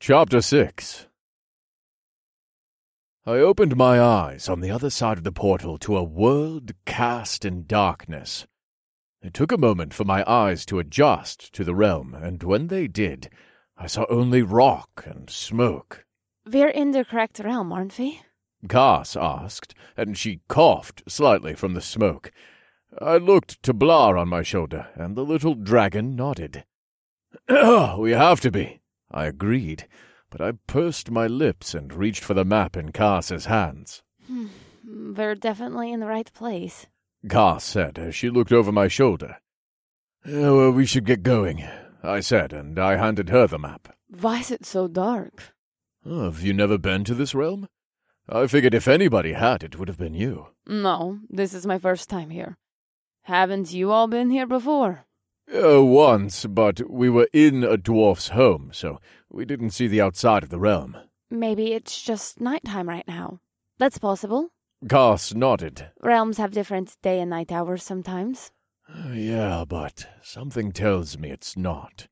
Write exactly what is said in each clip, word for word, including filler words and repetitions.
Chapter six. I opened my eyes on the other side of the portal to a world cast in darkness. It took a moment for my eyes to adjust to the realm, and when they did, I saw only rock and smoke. We're in the correct realm, aren't we? Cass asked, and she coughed slightly from the smoke. I looked to Blar on my shoulder, and the little dragon nodded. We have to be, I agreed, but I pursed my lips and reached for the map in Cass's hands. Hmm. We're definitely in the right place, Cass said as she looked over my shoulder. Oh, well, we should get going, I said, and I handed her the map. Why is it so dark? Oh, have you never been to this realm? I figured if anybody had, it would have been you. No, this is my first time here. Haven't you all been here before? Uh, once, but we were in a dwarf's home, so we didn't see the outside of the realm. Maybe it's just nighttime right now. That's possible. Cass nodded. Realms have different day and night hours sometimes. Uh, yeah, but something tells me it's not.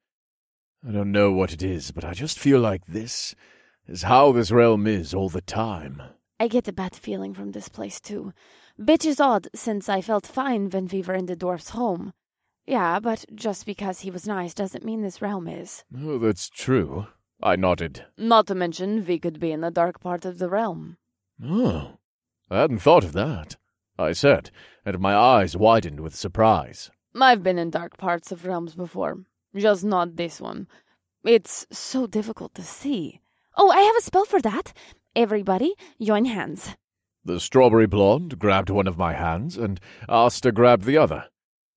I don't know what it is, but I just feel like this is how this realm is all the time. I get a bad feeling from this place, too. Which is odd, since I felt fine when we were in the dwarf's home. Yeah, but just because he was nice doesn't mean this realm is. Oh, that's true. I nodded. Not to mention, we could be in the dark part of the realm. Oh, I hadn't thought of that, I said, and my eyes widened with surprise. I've been in dark parts of realms before, just not this one. It's so difficult to see. Oh, I have a spell for that. Everybody, join hands. The strawberry blonde grabbed one of my hands, and Asta grabbed the other.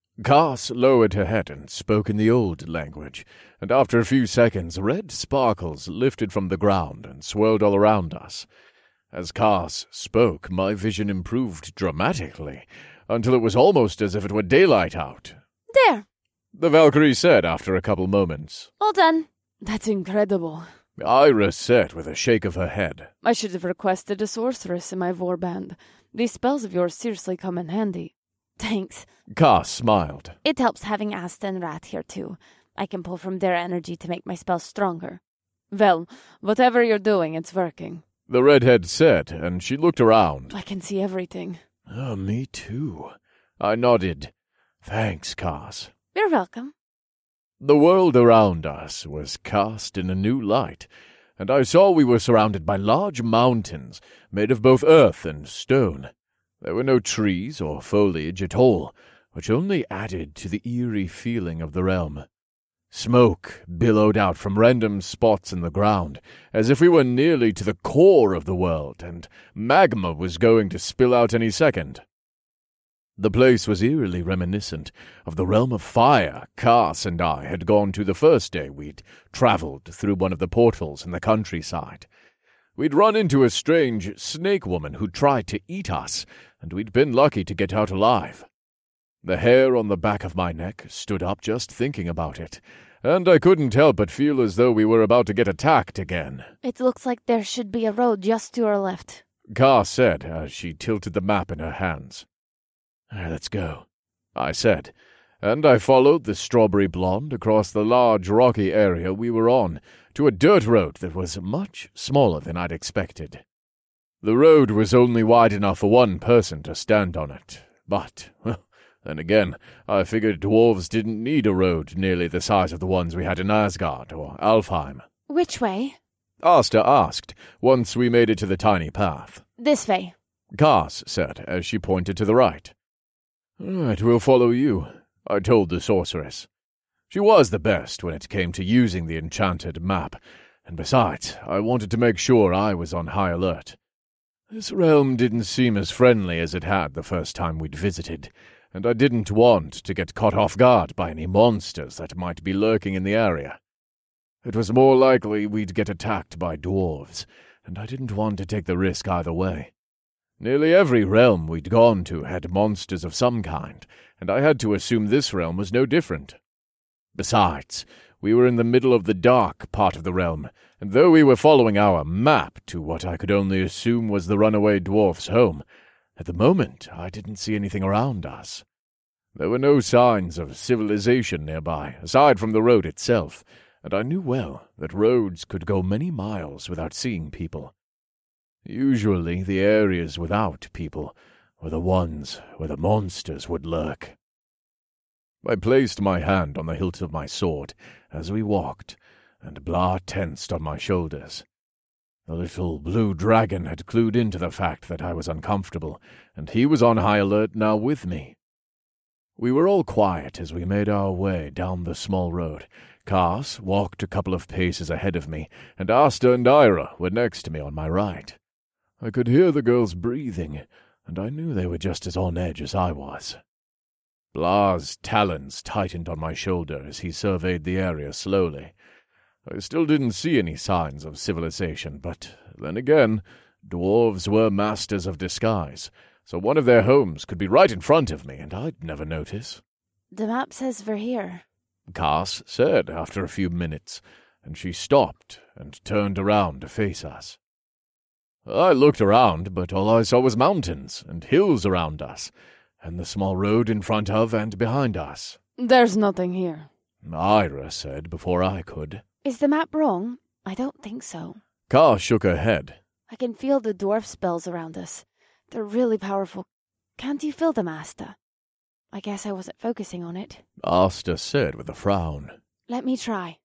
Cass lowered her head and spoke in the old language, and after a few seconds red sparkles lifted from the ground and swirled all around us. As Cass spoke, my vision improved dramatically, until it was almost as if it were daylight out. There, the Valkyrie said after a couple moments. All done. That's incredible. Iris said with a shake of her head. I should have requested a sorceress in my warband. These spells of yours seriously come in handy. Thanks. Cass smiled. It helps having Asta and Rat here, too. I can pull from their energy to make my spells stronger. Well, whatever you're doing, it's working. The redhead said, and she looked around. I can see everything. Oh, me too. I nodded. Thanks, Cass. You're welcome. The world around us was cast in a new light, and I saw we were surrounded by large mountains made of both earth and stone. There were no trees or foliage at all, which only added to the eerie feeling of the realm. Smoke billowed out from random spots in the ground, as if we were nearly to the core of the world, and magma was going to spill out any second. The place was eerily reminiscent of the realm of fire Cass and I had gone to the first day we'd travelled through one of the portals in the countryside. We'd run into a strange snake woman who tried to eat us, and we'd been lucky to get out alive. The hair on the back of my neck stood up just thinking about it, and I couldn't help but feel as though we were about to get attacked again. It looks like there should be a road just to our left, Cass said as she tilted the map in her hands. Let's go, I said, and I followed the strawberry blonde across the large rocky area we were on to a dirt road that was much smaller than I'd expected. The road was only wide enough for one person to stand on it, but, well, then again, I figured dwarves didn't need a road nearly the size of the ones we had in Asgard or Alfheim. Which way? Asta asked, once we made it to the tiny path. This way, Cass said as she pointed to the right. All right, we'll follow you, I told the sorceress. She was the best when it came to using the enchanted map, and besides, I wanted to make sure I was on high alert. This realm didn't seem as friendly as it had the first time we'd visited, and I didn't want to get caught off guard by any monsters that might be lurking in the area. It was more likely we'd get attacked by dwarves, and I didn't want to take the risk either way. Nearly every realm we'd gone to had monsters of some kind, and I had to assume this realm was no different. Besides, we were in the middle of the dark part of the realm, and though we were following our map to what I could only assume was the runaway dwarf's home, at the moment I didn't see anything around us. There were no signs of civilization nearby, aside from the road itself, and I knew well that roads could go many miles without seeing people. Usually the areas without people were the ones where the monsters would lurk. I placed my hand on the hilt of my sword as we walked, and Blah tensed on my shoulders. The little blue dragon had clued into the fact that I was uncomfortable, and he was on high alert now with me. We were all quiet as we made our way down the small road. Kars walked a couple of paces ahead of me, and Asta and Ira were next to me on my right. I could hear the girls breathing, and I knew they were just as on edge as I was. Blah's talons tightened on my shoulder as he surveyed the area slowly. I still didn't see any signs of civilization, but then again, dwarves were masters of disguise, so one of their homes could be right in front of me, and I'd never notice. The map says we're here, Kars said after a few minutes, and she stopped and turned around to face us. I looked around, but all I saw was mountains and hills around us, and the small road in front of and behind us. There's nothing here, Ira said before I could. Is the map wrong? I don't think so. Kars shook her head. I can feel the dwarf spells around us. They're really powerful. Can't you feel them, Asta? I guess I wasn't focusing on it. Asta said with a frown. Let me try.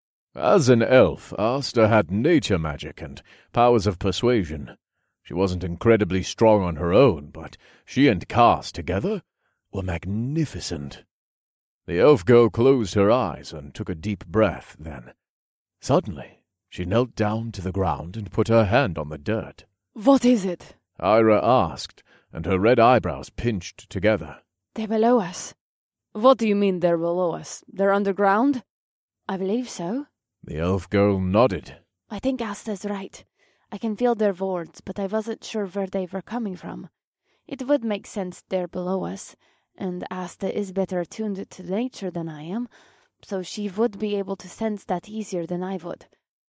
As an elf, Asta had nature magic and powers of persuasion. She wasn't incredibly strong on her own, but she and Kars together were magnificent. The elf girl closed her eyes and took a deep breath, then, suddenly, she knelt down to the ground and put her hand on the dirt. What is it? Ira asked, and her red eyebrows pinched together. They're below us. What do you mean they're below us? They're underground? I believe so. The elf girl nodded. I think Asta's right. I can feel their words, but I wasn't sure where they were coming from. It would make sense they're below us, and Asta is better attuned to nature than I am, so she would be able to sense that easier than I would.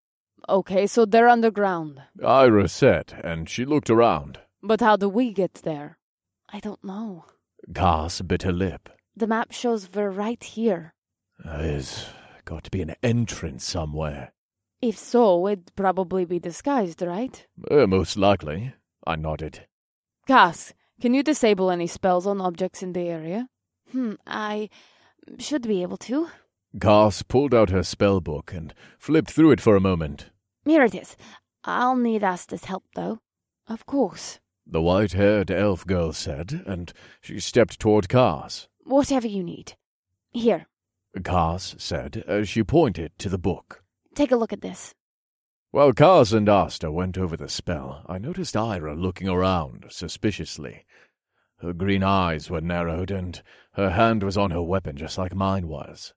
Okay, so they're underground, Ira said, and she looked around. But how do we get there? I don't know. Kars bit her lip. The map shows we're right here. There's got to be an entrance somewhere. If so, it'd probably be disguised, right? Uh, most likely, I nodded. Kars, can you disable any spells on objects in the area? Hmm, I should be able to. Kars pulled out her spell book and flipped through it for a moment. Here it is. I'll need Asta's help, though. Of course. The white-haired elf girl said, and she stepped toward Kars. Whatever you need. Here. Kars said, as she pointed to the book. Take a look at this. While Kars and Asta went over the spell, I noticed Ira looking around suspiciously. Her green eyes were narrowed, and her hand was on her weapon just like mine was.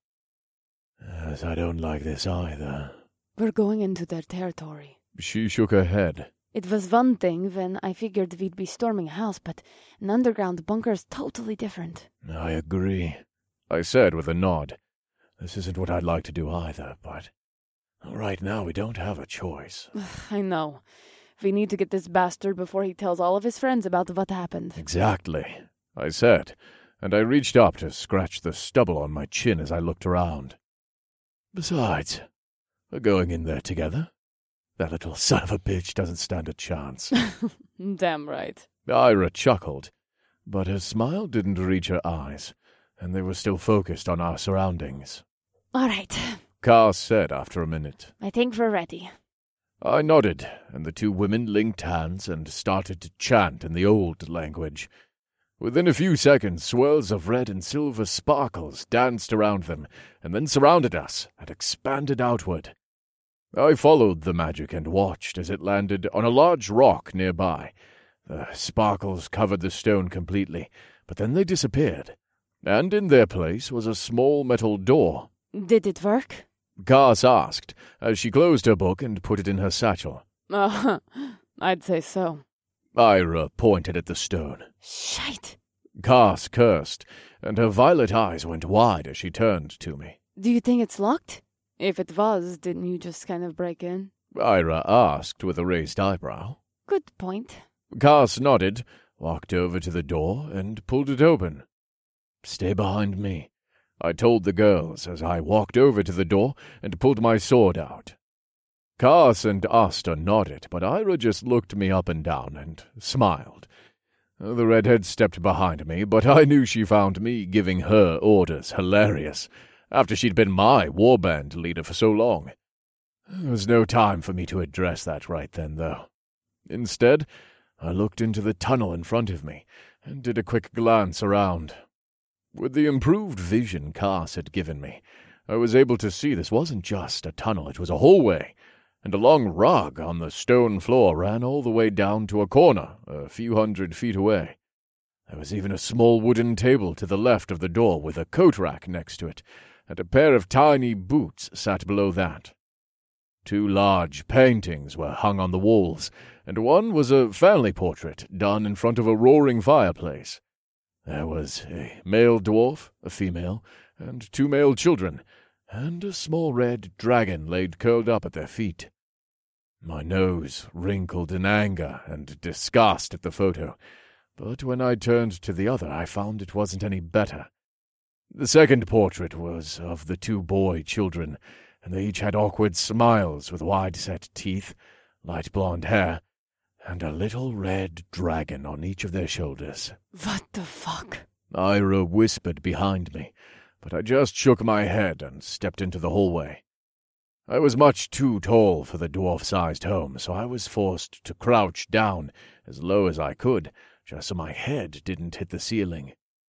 Yes, I don't like this either. We're going into their territory. She shook her head. It was one thing when I figured we'd be storming a house, but an underground bunker is totally different. I agree, I said with a nod. This isn't what I'd like to do either, but right now we don't have a choice. I know. We need to get this bastard before he tells all of his friends about what happened. Exactly, I said, and I reached up to scratch the stubble on my chin as I looked around. Besides, we're going in there together. That little son of a bitch doesn't stand a chance. Damn right. Ira chuckled, but her smile didn't reach her eyes, and they were still focused on our surroundings. All right, Kars said after a minute. I think we're ready. I nodded, and the two women linked hands and started to chant in the old language. Within a few seconds, swirls of red and silver sparkles danced around them, and then surrounded us and expanded outward. I followed the magic and watched as it landed on a large rock nearby. The sparkles covered the stone completely, but then they disappeared, and in their place was a small metal door. Did it work? Kars asked, as she closed her book and put it in her satchel. Uh, I'd say so. Ira pointed at the stone. Shite! Kars cursed, and her violet eyes went wide as she turned to me. Do you think it's locked? If it was, didn't you just kind of break in? Ira asked with a raised eyebrow. Good point. Kars nodded, walked over to the door, and pulled it open. Stay behind me. I told the girls as I walked over to the door and pulled my sword out. Cass and Asta nodded, but Ira just looked me up and down and smiled. The redhead stepped behind me, but I knew she found me giving her orders hilarious, after she'd been my warband leader for so long. There was no time for me to address that right then, though. Instead, I looked into the tunnel in front of me and did a quick glance around. With the improved vision Cass had given me, I was able to see this wasn't just a tunnel, it was a hallway, and a long rug on the stone floor ran all the way down to a corner a few hundred feet away. There was even a small wooden table to the left of the door with a coat rack next to it, and a pair of tiny boots sat below that. Two large paintings were hung on the walls, and one was a family portrait done in front of a roaring fireplace. There was a male dwarf, a female, and two male children, and a small red dragon laid curled up at their feet. My nose wrinkled in anger and disgust at the photo, but when I turned to the other I found it wasn't any better. The second portrait was of the two boy children, and they each had awkward smiles with wide-set teeth, light blonde hair, and a little red dragon on each of their shoulders. What the fuck? Ira whispered behind me, but I just shook my head and stepped into the hallway. I was much too tall for the dwarf-sized home, so I was forced to crouch down as low as I could, just so my head didn't hit the ceiling.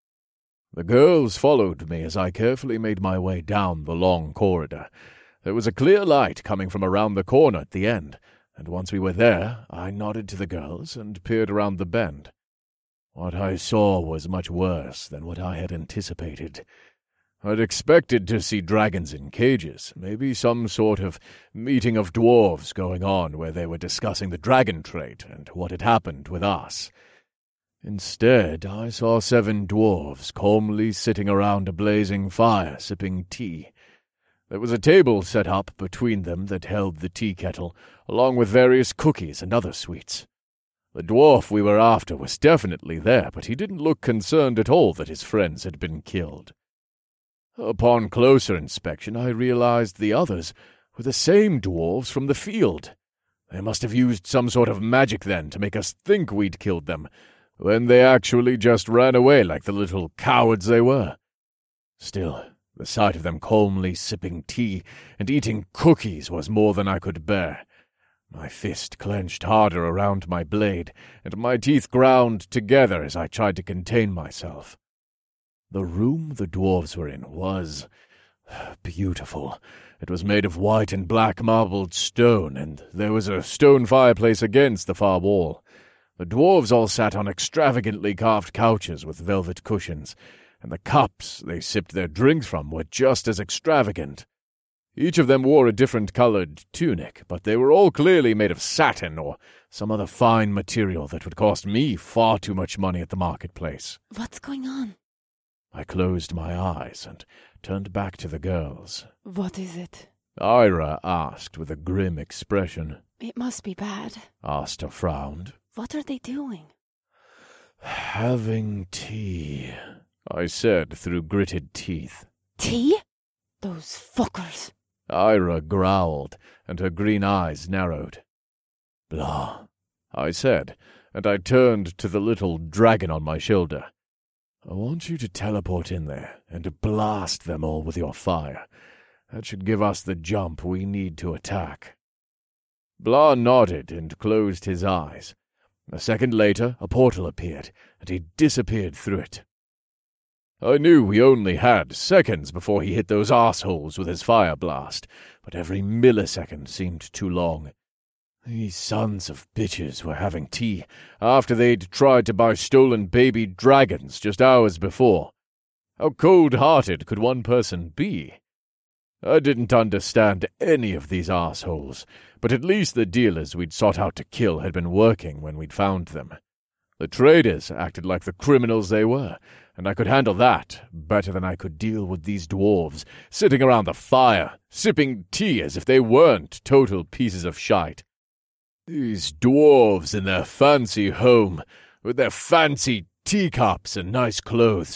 The girls followed me as I carefully made my way down the long corridor. There was a clear light coming from around the corner at the end, and once we were there, I nodded to the girls and peered around the bend. What I saw was much worse than what I had anticipated. I'd expected to see dragons in cages, maybe some sort of meeting of dwarves going on where they were discussing the dragon trait and what had happened with us. Instead, I saw seven dwarves calmly sitting around a blazing fire, sipping tea. There was a table set up between them that held the tea kettle, along with various cookies and other sweets. The dwarf we were after was definitely there, but he didn't look concerned at all that his friends had been killed. Upon closer inspection, I realized the others were the same dwarves from the field. They must have used some sort of magic then to make us think we'd killed them, when they actually just ran away like the little cowards they were. Still, the sight of them calmly sipping tea and eating cookies was more than I could bear. My fist clenched harder around my blade, and my teeth ground together as I tried to contain myself. The room the dwarves were in was beautiful. It was made of white and black marbled stone, and there was a stone fireplace against the far wall. The dwarves all sat on extravagantly carved couches with velvet cushions, and the cups they sipped their drinks from were just as extravagant. Each of them wore a different-colored tunic, but they were all clearly made of satin or some other fine material that would cost me far too much money at the marketplace. What's going on? I closed my eyes and turned back to the girls. What is it? Ira asked with a grim expression. It must be bad. Asta frowned. What are they doing? Having tea, I said through gritted teeth. Tea? Those fuckers. Ira growled, and her green eyes narrowed. Blah, I said, and I turned to the little dragon on my shoulder. I want you to teleport in there and blast them all with your fire. That should give us the jump we need to attack. Blah nodded and closed his eyes. A second later, a portal appeared, and he disappeared through it. I knew we only had seconds before he hit those assholes with his fire blast, but every millisecond seemed too long. These sons of bitches were having tea after they'd tried to buy stolen baby dragons just hours before. How cold-hearted could one person be? I didn't understand any of these assholes, but at least the dealers we'd sought out to kill had been working when we'd found them. The traders acted like the criminals they were, and I could handle that better than I could deal with these dwarves sitting around the fire, sipping tea as if they weren't total pieces of shite. These dwarves in their fancy home, with their fancy teacups and nice clothes,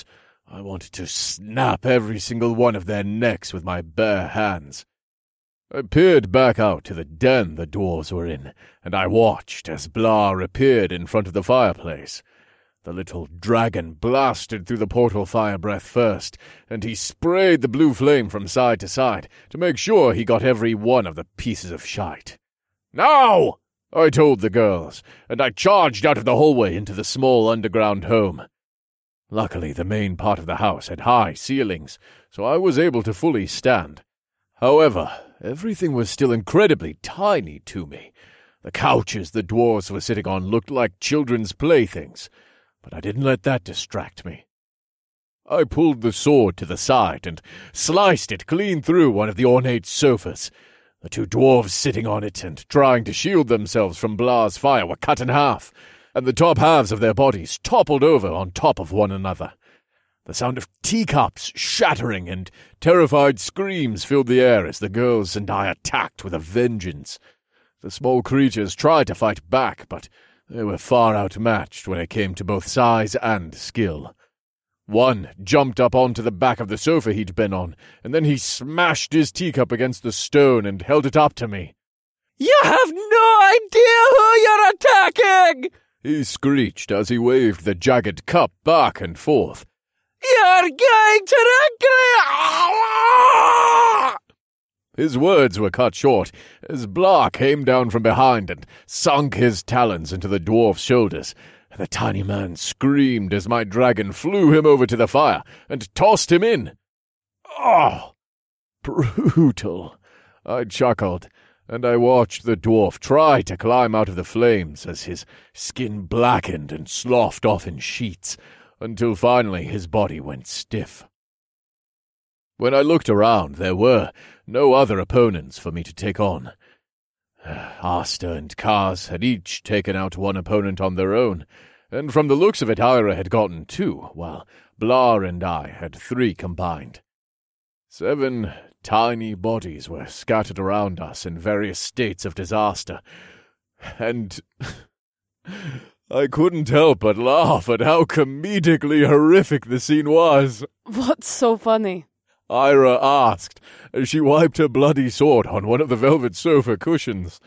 I wanted to snap every single one of their necks with my bare hands. I peered back out to the den the dwarves were in, and I watched as Blar appeared in front of the fireplace. The little dragon blasted through the portal fire breath first, and he sprayed the blue flame from side to side to make sure he got every one of the pieces of shite. "Now!" I told the girls, and I charged out of the hallway into the small underground home. Luckily, the main part of the house had high ceilings, so I was able to fully stand. However, everything was still incredibly tiny to me. The couches the dwarves were sitting on looked like children's playthings, but I didn't let that distract me. I pulled the sword to the side and sliced it clean through one of the ornate sofas. The two dwarves sitting on it and trying to shield themselves from Blar's fire were cut in half, and the top halves of their bodies toppled over on top of one another. The sound of teacups shattering and terrified screams filled the air as the girls and I attacked with a vengeance. The small creatures tried to fight back, but they were far outmatched when it came to both size and skill. One jumped up onto the back of the sofa he'd been on, and then he smashed his teacup against the stone and held it up to me. "You have no idea who you're attacking!" he screeched as he waved the jagged cup back and forth. "You're going to regret!" His words were cut short as Blar came down from behind and sunk his talons into the dwarf's shoulders. The tiny man screamed as my dragon flew him over to the fire and tossed him in. Oh, brutal! I chuckled, and I watched the dwarf try to climb out of the flames as his skin blackened and sloughed off in sheets, until finally his body went stiff. When I looked around, there were no other opponents for me to take on. Asta and Kaz had each taken out one opponent on their own, and from the looks of it Ira had gotten two, while Blar and I had three combined. Seven tiny bodies were scattered around us in various states of disaster, and I couldn't help but laugh at how comedically horrific the scene was. What's so funny? Ira asked, as she wiped her bloody sword on one of the velvet sofa cushions.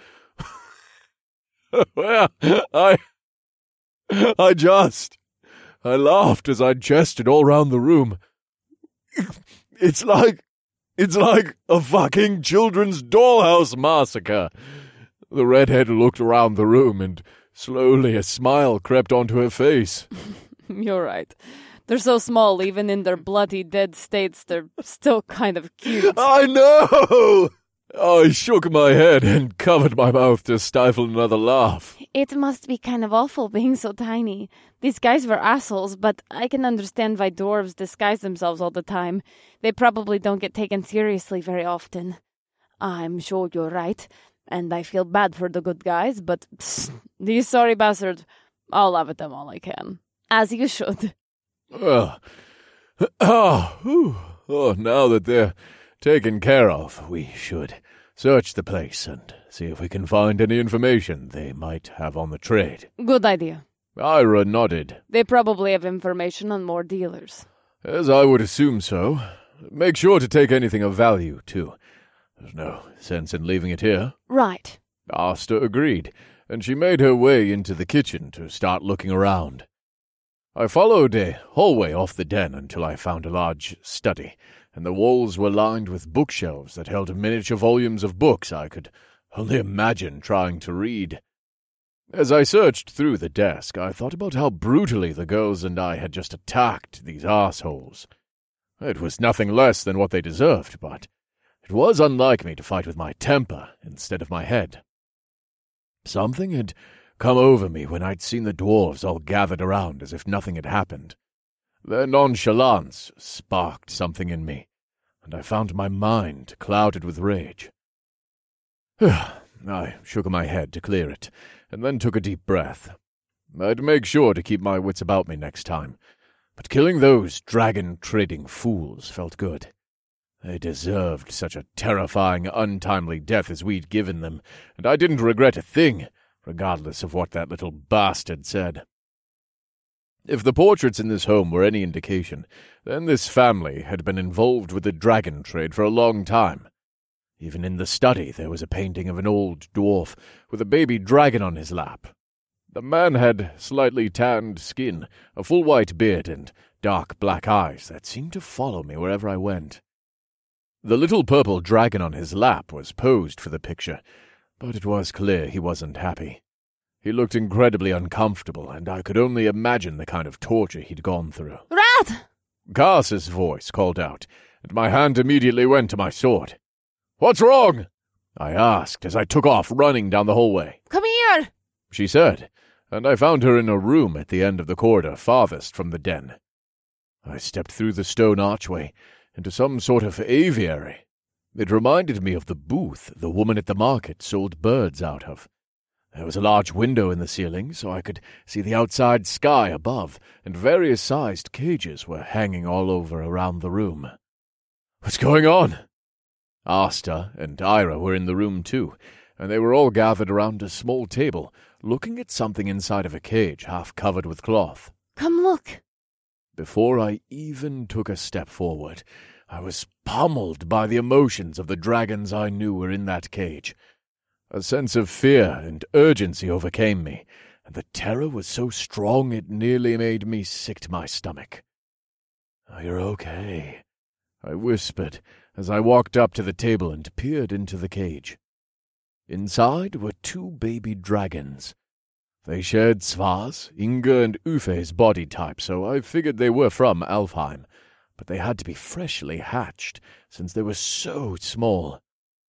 Well, I... I just... I laughed as I gestured all round the room. It's like... It's like a fucking children's dollhouse massacre. The redhead looked around the room, and slowly a smile crept onto her face. You're right. They're so small, even in their bloody dead states, they're still kind of cute. I know! I shook my head and covered my mouth to stifle another laugh. It must be kind of awful being so tiny. These guys were assholes, but I can understand why dwarves disguise themselves all the time. They probably don't get taken seriously very often. I'm sure you're right, and I feel bad for the good guys, but psst, these sorry bastards, I'll laugh at them all I can. As you should. Oh, oh, oh, now that they're taken care of, we should search the place and see if we can find any information they might have on the trade. Good idea. Ira nodded. They probably have information on more dealers. As I would assume so. Make sure to take anything of value, too. There's no sense in leaving it here. Right. Asta agreed, and she made her way into the kitchen to start looking around. I followed a hallway off the den until I found a large study, and the walls were lined with bookshelves that held miniature volumes of books I could only imagine trying to read. As I searched through the desk, I thought about how brutally the girls and I had just attacked these assholes. It was nothing less than what they deserved, but it was unlike me to fight with my temper instead of my head. Something had come over me when I'd seen the dwarves all gathered around as if nothing had happened. Their nonchalance sparked something in me, and I found my mind clouded with rage. I shook my head to clear it, and then took a deep breath. I'd make sure to keep my wits about me next time, but killing those dragon-trading fools felt good. They deserved such a terrifying, untimely death as we'd given them, and I didn't regret a thing, regardless of what that little bastard said. If the portraits in this home were any indication, then this family had been involved with the dragon trade for a long time. Even in the study there was a painting of an old dwarf with a baby dragon on his lap. The man had slightly tanned skin, a full white beard, and dark black eyes that seemed to follow me wherever I went. The little purple dragon on his lap was posed for the picture, but it was clear he wasn't happy. He looked incredibly uncomfortable, and I could only imagine the kind of torture he'd gone through. Rat! Cass's voice called out, and my hand immediately went to my sword. "What's wrong?" I asked as I took off running down the hallway. Come here! She said, and I found her in a room at the end of the corridor farthest from the den. I stepped through the stone archway into some sort of aviary. It reminded me of the booth the woman at the market sold birds out of. There was a large window in the ceiling, so I could see the outside sky above, and various sized cages were hanging all over around the room. "What's going on?" Asta and Ira were in the room too, and they were all gathered around a small table, looking at something inside of a cage half covered with cloth. Come look. Before I even took a step forward, I was pummeled by the emotions of the dragons I knew were in that cage. A sense of fear and urgency overcame me, and the terror was so strong it nearly made me sick to my stomach. "Oh, you're okay," I whispered as I walked up to the table and peered into the cage. Inside were two baby dragons. They shared Svar's, Inga, and Ufe's body type, so I figured they were from Alfheim, but they had to be freshly hatched, since they were so small.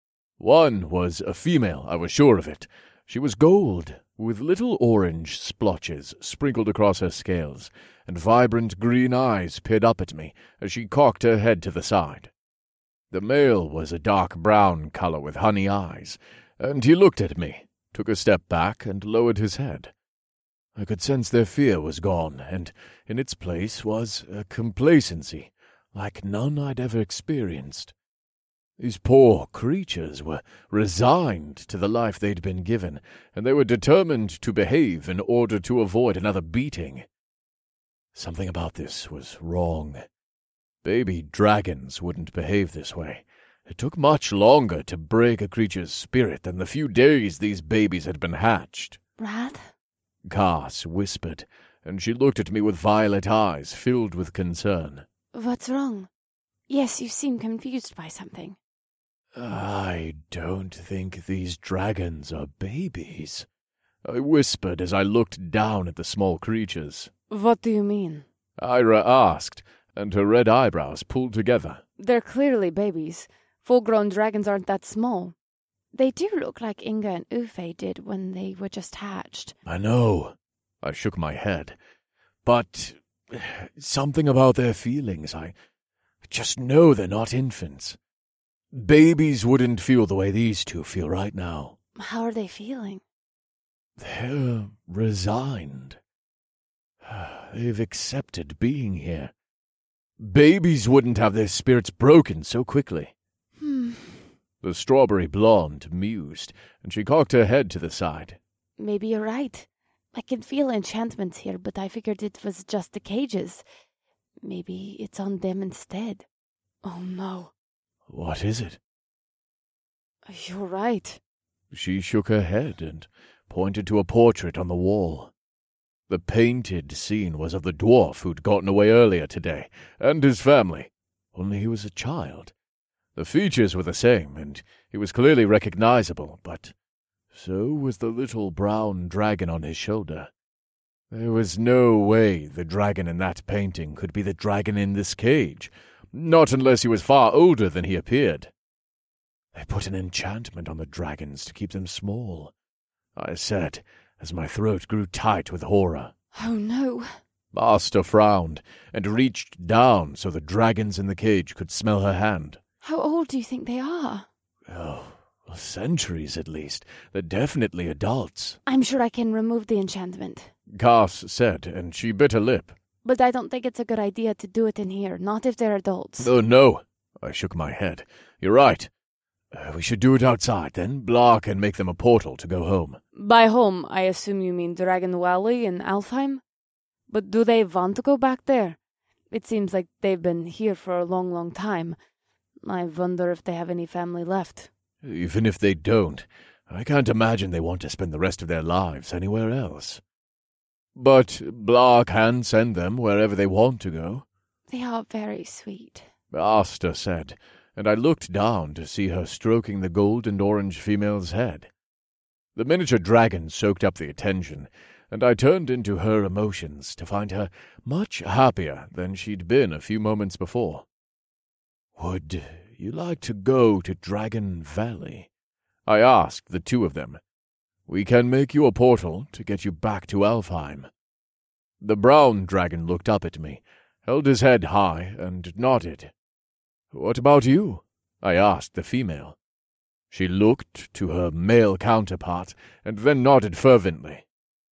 One was a female, I was sure of it. She was gold, with little orange splotches sprinkled across her scales, and vibrant green eyes peered up at me as she cocked her head to the side. The male was a dark brown color with honey eyes, and he looked at me, took a step back, and lowered his head. I could sense their fear was gone, and in its place was a complacency like none I'd ever experienced. These poor creatures were resigned to the life they'd been given, and they were determined to behave in order to avoid another beating. Something about this was wrong. Baby dragons wouldn't behave this way. It took much longer to break a creature's spirit than the few days these babies had been hatched. Rat? Cass whispered, and she looked at me with violet eyes filled with concern. What's wrong? Yes, you seem confused by something. I don't think these dragons are babies, I whispered as I looked down at the small creatures. What do you mean? Ira asked, and her red eyebrows pulled together. They're clearly babies. Full-grown dragons aren't that small. They do look like Inga and Ufe did when they were just hatched. I know. I shook my head. But something about their feelings. I just know they're not infants. Babies wouldn't feel the way these two feel right now. How are they feeling? They're resigned. They've accepted being here. Babies wouldn't have their spirits broken so quickly. Hmm. The strawberry blonde mused, and she cocked her head to the side. Maybe you're right. I can feel enchantments here, but I figured it was just the cages. Maybe it's on them instead. Oh, no. What is it? You're right. She shook her head and pointed to a portrait on the wall. The painted scene was of the dwarf who'd gotten away earlier today, and his family, only he was a child. The features were the same, and he was clearly recognizable, but so was the little brown dragon on his shoulder. There was no way the dragon in that painting could be the dragon in this cage, not unless he was far older than he appeared. They put an enchantment on the dragons to keep them small, I said, as my throat grew tight with horror. Oh, no. Asta frowned and reached down so the dragons in the cage could smell her hand. How old do you think they are? Oh, centuries at least. They're definitely adults. I'm sure I can remove the enchantment, Cass said, and she bit her lip. But I don't think it's a good idea to do it in here, not if they're adults. Oh, no. I shook my head. You're right. Uh, we should do it outside, then Blah can make them a portal to go home. By home, I assume you mean Dragon Valley in Alfheim? But do they want to go back there? It seems like they've been here for a long, long time. I wonder if they have any family left. Even if they don't, I can't imagine they want to spend the rest of their lives anywhere else. But Blah can send them wherever they want to go. They are very sweet, Asta said, and I looked down to see her stroking the gold and orange female's head. The miniature dragon soaked up the attention, and I turned into her emotions to find her much happier than she'd been a few moments before. "Would you like to go to Dragon Valley?" I asked the two of them. "We can make you a portal to get you back to Alfheim." The brown dragon looked up at me, held his head high, and nodded. "What about you?" I asked the female. She looked to her male counterpart, and then nodded fervently.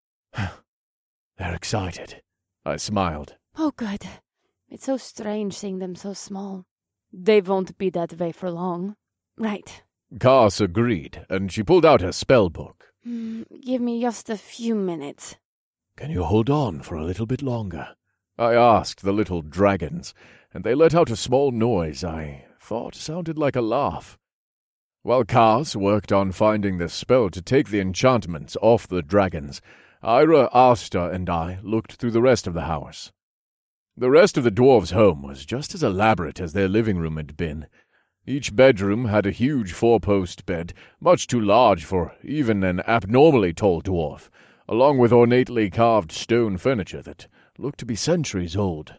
"They're excited," I smiled. Oh, good. It's so strange seeing them so small. They won't be that way for long. Right. Cass agreed, and she pulled out her spell book. Mm, give me just a few minutes. "Can you hold on for a little bit longer?" I asked the little dragons, and they let out a small noise I thought sounded like a laugh. While Cass worked on finding the spell to take the enchantments off the dragons, Ira, Asta, and I looked through the rest of the house. The rest of the dwarves' home was just as elaborate as their living room had been. Each bedroom had a huge four-post bed, much too large for even an abnormally tall dwarf, along with ornately carved stone furniture that looked to be centuries old.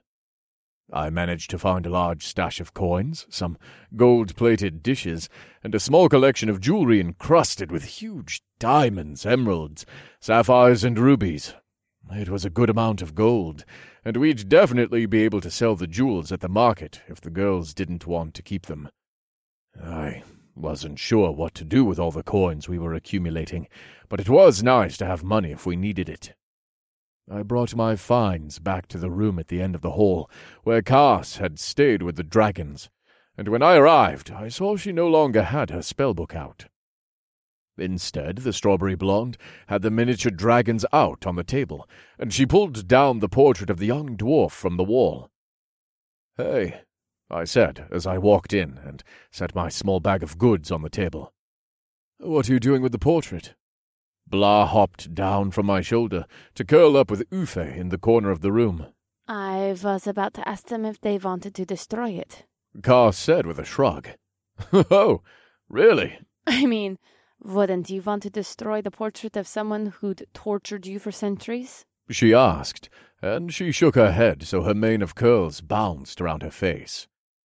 I managed to find a large stash of coins, some gold-plated dishes, and a small collection of jewelry encrusted with huge diamonds, emeralds, sapphires, and rubies. It was a good amount of gold, and we'd definitely be able to sell the jewels at the market if the girls didn't want to keep them. I wasn't sure what to do with all the coins we were accumulating, but it was nice to have money if we needed it. I brought my finds back to the room at the end of the hall, where Cass had stayed with the dragons, and when I arrived, I saw she no longer had her spellbook out. Instead, the strawberry blonde had the miniature dragons out on the table, and she pulled down the portrait of the young dwarf from the wall. "Hey," I said as I walked in and set my small bag of goods on the table. "What are you doing with the portrait?" Blah hopped down from my shoulder to curl up with Uffe in the corner of the room. I was about to ask them if they wanted to destroy it. Cass said with a shrug. "Oh, really?" I mean, wouldn't you want to destroy the portrait of someone who'd tortured you for centuries? She asked, and she shook her head so her mane of curls bounced around her face.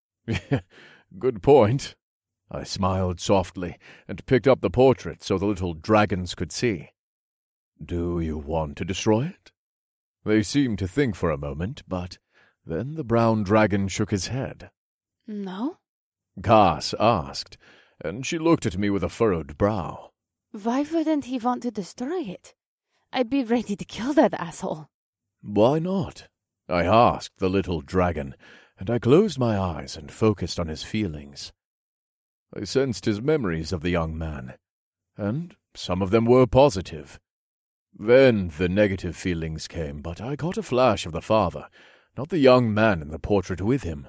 "Good point." I smiled softly and picked up the portrait so the little dragons could see. "Do you want to destroy it?" They seemed to think for a moment, but then the brown dragon shook his head. No? Cass asked, and she looked at me with a furrowed brow. Why wouldn't he want to destroy it? I'd be ready to kill that asshole. "Why not?" I asked the little dragon, and I closed my eyes and focused on his feelings. I sensed his memories of the young man, and some of them were positive. Then the negative feelings came, but I caught a flash of the father, not the young man in the portrait with him.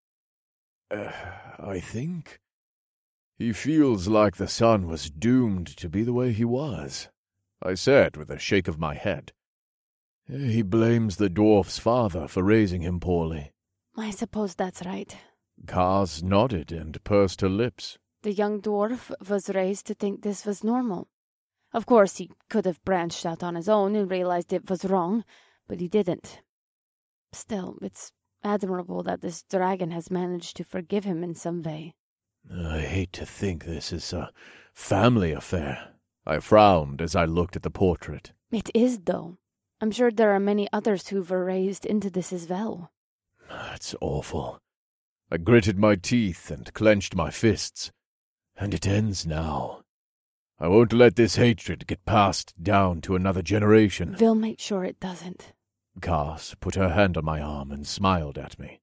Uh, I think he feels like the son was doomed to be the way he was, I said with a shake of my head. He blames the dwarf's father for raising him poorly. I suppose that's right. Cass nodded and pursed her lips. The young dwarf was raised to think this was normal. Of course, he could have branched out on his own and realized it was wrong, but he didn't. Still, it's admirable that this dragon has managed to forgive him in some way. I hate to think this is a family affair. I frowned as I looked at the portrait. It is, though. I'm sure there are many others who were raised into this as well. That's awful. I gritted my teeth and clenched my fists. And it ends now. I won't let this hatred get passed down to another generation. We'll make sure it doesn't. Cass put her hand on my arm and smiled at me.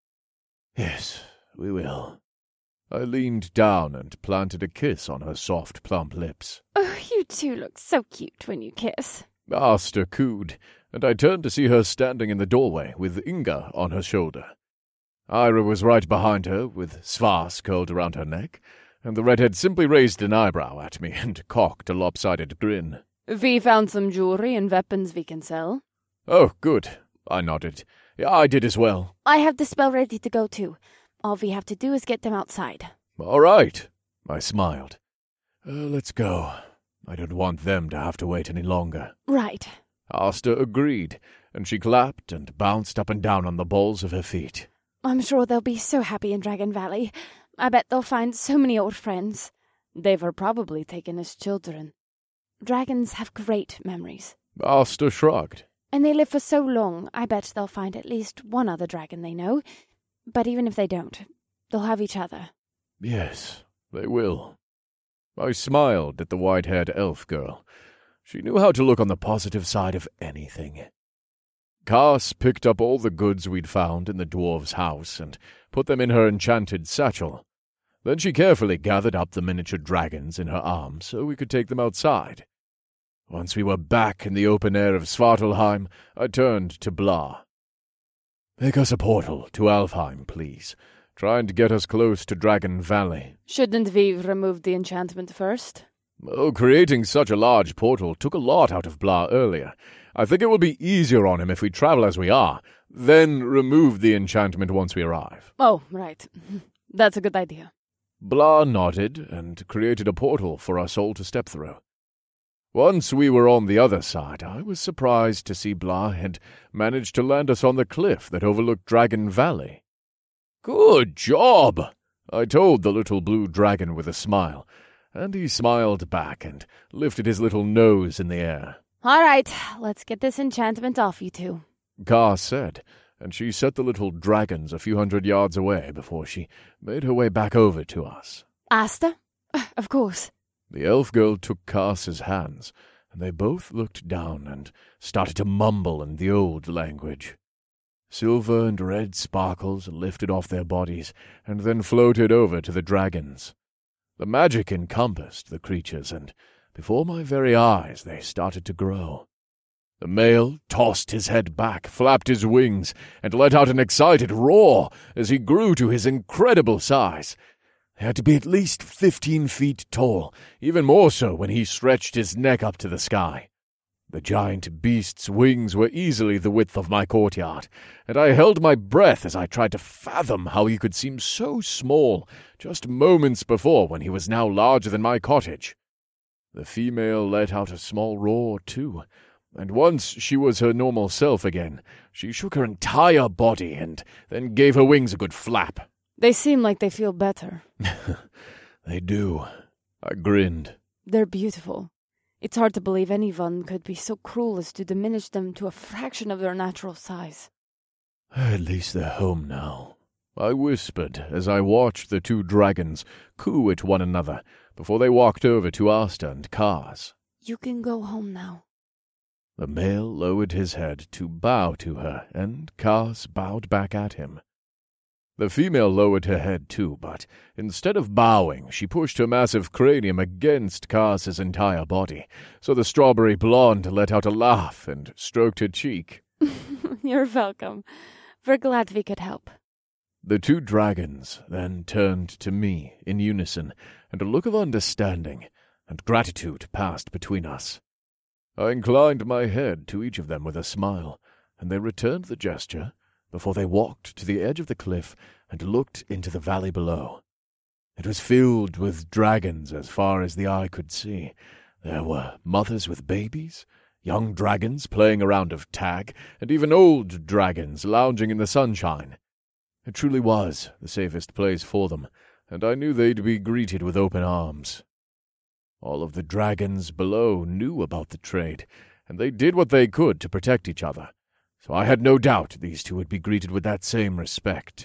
Yes, we will. I leaned down and planted a kiss on her soft, plump lips. Oh, you two look so cute when you kiss. Asta cooed, and I turned to see her standing in the doorway with Inga on her shoulder. Ira was right behind her, with Svas curled around her neck, and the redhead simply raised an eyebrow at me and cocked a lopsided grin. We found some jewelry and weapons we can sell. Oh, good, I nodded. Yeah, I did as well. I have the spell ready to go too. All we have to do is get them outside. All right, I smiled. Uh, let's go. I don't want them to have to wait any longer. Right. Asta agreed, and she clapped and bounced up and down on the balls of her feet. I'm sure they'll be so happy in Dragon Valley. I bet they'll find so many old friends. They were probably taken as children. Dragons have great memories. Asta shrugged. And they live for so long, I bet they'll find at least one other dragon they know. But even if they don't, they'll have each other. Yes, they will. I smiled at the white-haired elf girl. She knew how to look on the positive side of anything. Cass picked up all the goods we'd found in the dwarf's house and put them in her enchanted satchel. Then she carefully gathered up the miniature dragons in her arms so we could take them outside. Once we were back in the open air of Svartalheim, I turned to Blah. Make us a portal to Alfheim, please. Try and get us close to Dragon Valley. Shouldn't we remove the enchantment first? Oh, creating such a large portal took a lot out of Blah earlier. I think it will be easier on him if we travel as we are, then remove the enchantment once we arrive. Oh, right. That's a good idea. Blah nodded and created a portal for us all to step through. Once we were on the other side, I was surprised to see Blah had managed to land us on the cliff that overlooked Dragon Valley. Good job, I told the little blue dragon with a smile, and he smiled back and lifted his little nose in the air. All right, let's get this enchantment off you two, Cass said, and she set the little dragons a few hundred yards away before she made her way back over to us. Asta? Of course. The elf girl took Cass's hands, and they both looked down and started to mumble in the old language. Silver and red sparkles lifted off their bodies and then floated over to the dragons. The magic encompassed the creatures, and before my very eyes they started to grow. The male tossed his head back, flapped his wings, and let out an excited roar as he grew to his incredible size. He had to be at least fifteen feet tall, even more so when he stretched his neck up to the sky. The giant beast's wings were easily the width of my courtyard, and I held my breath as I tried to fathom how he could seem so small just moments before when he was now larger than my cottage. The female let out a small roar, too, and once she was her normal self again, she shook her entire body and then gave her wings a good flap. They seem like they feel better. They do. I grinned. They're beautiful. It's hard to believe anyone could be so cruel as to diminish them to a fraction of their natural size. At least they're home now, I whispered as I watched the two dragons coo at one another before they walked over to Asta and Cass. You can go home now. The male lowered his head to bow to her, and Cass bowed back at him. The female lowered her head too, but instead of bowing, she pushed her massive cranium against Cass's entire body, so the strawberry blonde let out a laugh and stroked her cheek. You're welcome. We're glad we could help. The two dragons then turned to me in unison, and a look of understanding and gratitude passed between us. I inclined my head to each of them with a smile, and they returned the gesture before they walked to the edge of the cliff and looked into the valley below. It was filled with dragons as far as the eye could see. There were mothers with babies, young dragons playing a round of tag, and even old dragons lounging in the sunshine. It truly was the safest place for them, and I knew they'd be greeted with open arms. All of the dragons below knew about the trade, and they did what they could to protect each other, so I had no doubt these two would be greeted with that same respect.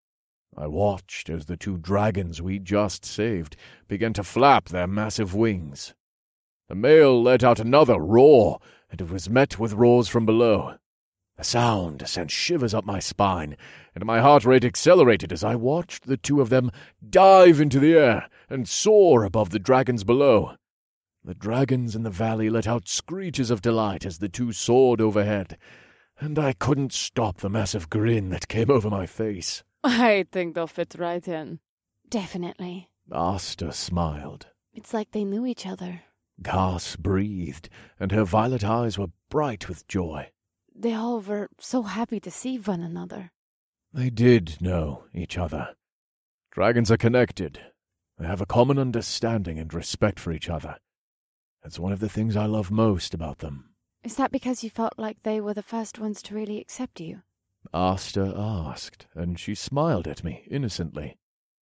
I watched as the two dragons we just saved began to flap their massive wings. The male let out another roar, and it was met with roars from below. The sound sent shivers up my spine, and my heart rate accelerated as I watched the two of them dive into the air and soar above the dragons below. The dragons in the valley let out screeches of delight as the two soared overhead, and I couldn't stop the massive grin that came over my face. I think they'll fit right in. Definitely. Asta smiled. It's like they knew each other. Cass breathed, and her violet eyes were bright with joy. They all were so happy to see one another. They did know each other. Dragons are connected. They have a common understanding and respect for each other. It's one of the things I love most about them. Is that because you felt like they were the first ones to really accept you? Asta asked, and she smiled at me innocently.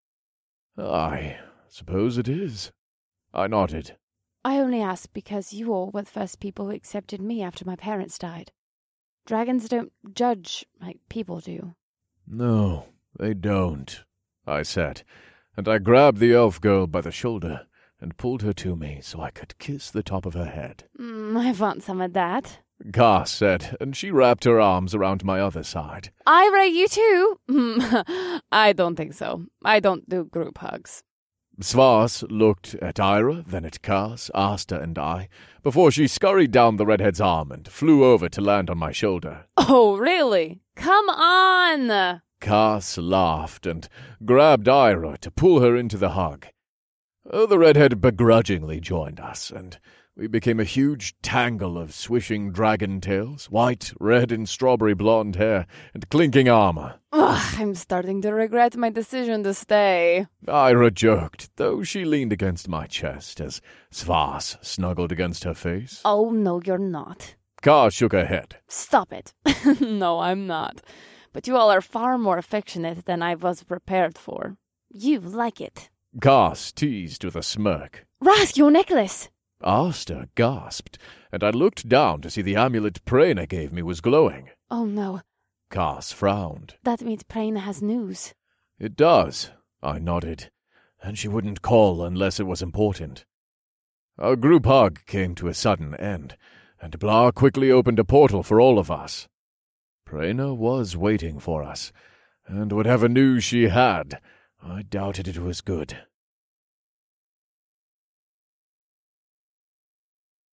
I suppose it is. I nodded. I only asked because you all were the first people who accepted me after my parents died. Dragons don't judge like people do. No, they don't, I said, and I grabbed the elf girl by the shoulder and pulled her to me so I could kiss the top of her head. Mm, I want some of that. Cass said, and she wrapped her arms around my other side. Ira, you too? I don't think so. I don't do group hugs. Svas looked at Ira, then at Cass, Asta, and I, before she scurried down the redhead's arm and flew over to land on my shoulder. Oh, really? Come on! Cass laughed and grabbed Ira to pull her into the hug. Oh, the redhead begrudgingly joined us, and we became a huge tangle of swishing dragon tails, white, red, and strawberry blonde hair, and clinking armor. Ugh, I'm starting to regret my decision to stay. Ira joked, though she leaned against my chest as Svas snuggled against her face. Oh, no, you're not. Cass shook her head. Stop it. No, I'm not. But you all are far more affectionate than I was prepared for. You like it. Cass teased with a smirk. Rask, your necklace! Asta gasped, and I looked down to see the amulet Prena gave me was glowing. Oh, no. Cass frowned. That means Prena has news. It does, I nodded, and she wouldn't call unless it was important. Our group hug came to a sudden end, and Blah quickly opened a portal for all of us. Prena was waiting for us, and whatever news she had, I doubted it was good.